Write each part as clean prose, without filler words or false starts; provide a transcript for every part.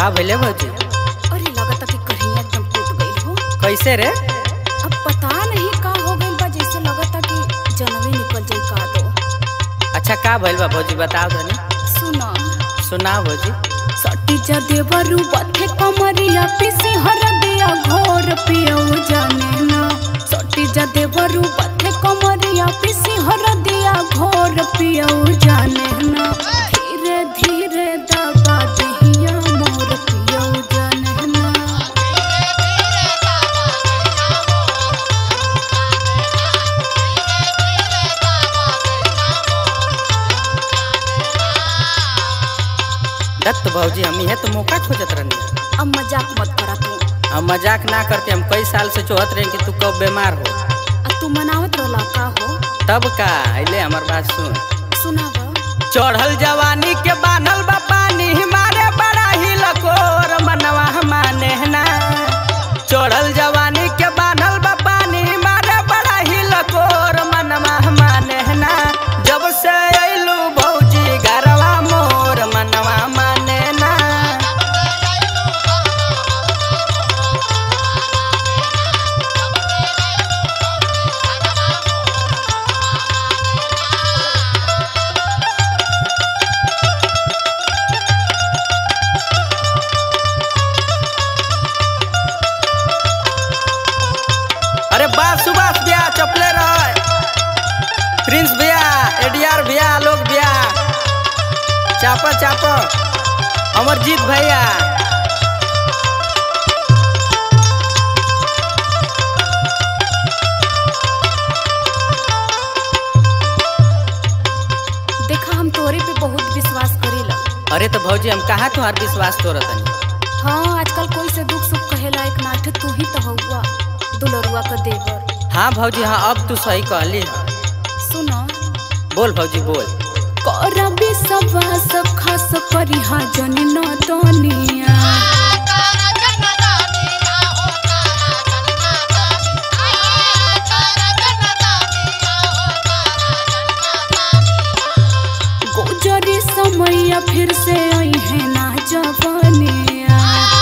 का भइले भौजी? अरे लगता कि कहीं एकदम टूट गई हो। कैसे रे? अब पता नहीं का हो गइल बा, जैसे लगता कि जनवे निकल जाई का दो। अच्छा का भइल बा भौजी बताओ तनी। सुना सुना भौजी। सटी जा देवरू बथे कमरिया पीसी हर दिया घोर पियो जाने ना। सटी जा देवरू बथे कमरिया पीसी हर दिया घोर पियो जाने ना। धीरे धीरे दबा दहिया मोर पियो जाने ना। दत्त भौजी हम है तो मौका खोजत रहनी। अब मजाक मत करा तू। हम मजाक ना करते, हम कई साल से चाहत रहे कि तू कब बीमार हो। तू मनावत रहला का हो? तब का अइले हमार बात सुन। सुनावा। चढ़ल जवानी के बानल बा पानी मारे बड़ा ही लकोर मनवा माने ना। चढ़ल जवानी के बानल बा पानी मारे बड़ा ही लकोर मनवा माने ना। जब से अइलू भौजी घरवा मोर मनवा माने ना। अरे बात सुभाष भैया चपले रह, प्रिंस भैया, एडीआर भैया, आलोक भैया, चापा चापा, अमरजीत भैया। देखा हम तोरे पे बहुत विश्वास करेला। अरे तो भौजी हम कहाँ तुम्हार विश्वास तोड़त तनी। हाँ आजकल कोई से दुख सुख कहेला एक नाठ तू ही तो हुआ दुलरुआ का देवर। हाँ भौजी हाँ अब तू सही कहली है। सुनो बोल भौजी बोल। करबी सवास खास करिहा जनी न दुनिया। गुजरी समय फिर से आई है ना जवानिया।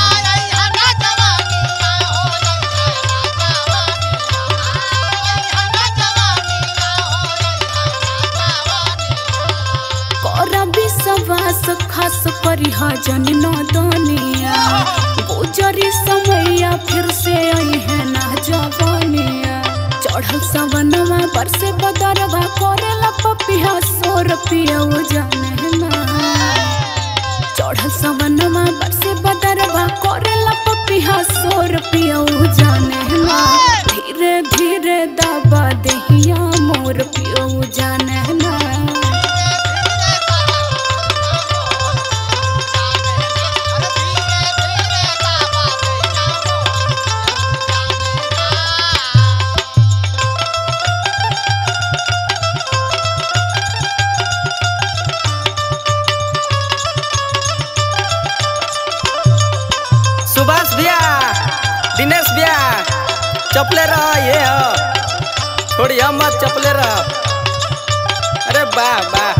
करबी सवास खास करिहा जनी न दुनिया। गुजरी समय फिर से आई है ना जवानिया। चढ़ल सवनवा बरसे बदरवा करेला पपिया सोर पियो जाने ना। चढ़ल सवनवा बरसे बदरवा करेला पपिया सोर पियो जाने ना। धीरे धीरे दबा दहिया मोर पियो जाने ना। सुभाष भैया, दिनेश भैया, चपले रह ये हो, छोड़िया मत चपले रह। अरे वाह वाह।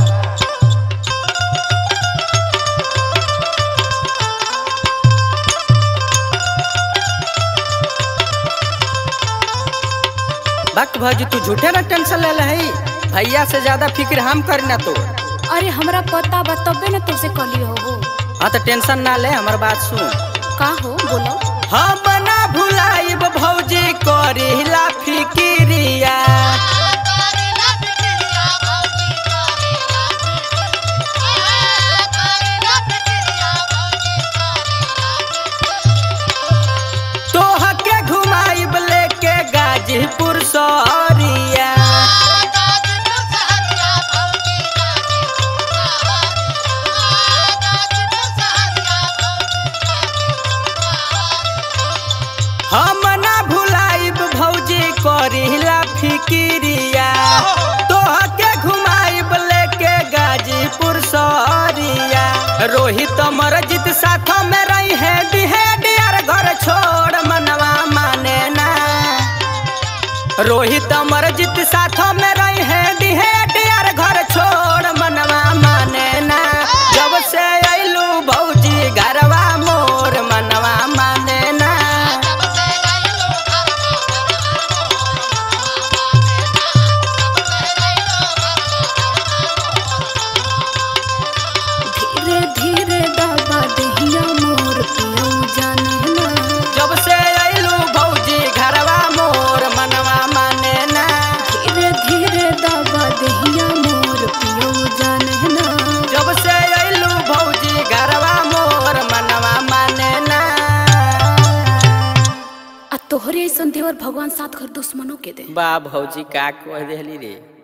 भक्त भौजी तू झूठे ना टेंशन ले रही, भैया से ज्यादा फिक्र हम करना तो। अरे हमरा पता बा तबे न तुझसे कहली हो। हाँ तो टेंशन ना ले, हमार बात सुन। का हो बोलो। हम ना भुलाइब भौजी करिला फिकिरिया। तोह के घुमाइब लेके गाजीपुर शहरिया। हम ना भुलाइब भौजी करिला फिकिरिया। तोह के घुमाइब लेके गाजीपुर शहरिया। रोहित अमरजीत साथ में रही है डिहडियर घर छोड़ मनवा माने ना। रोहित अमरजीत साथ में रही है डिहडियर घर छोड़ मनवा माने ना। जब से अइलू भौजी घरवा मोर तोहरे ऐसन देवर भगवान साथ घर दुश्मनों के दे। बा भौजी का कह देली रे।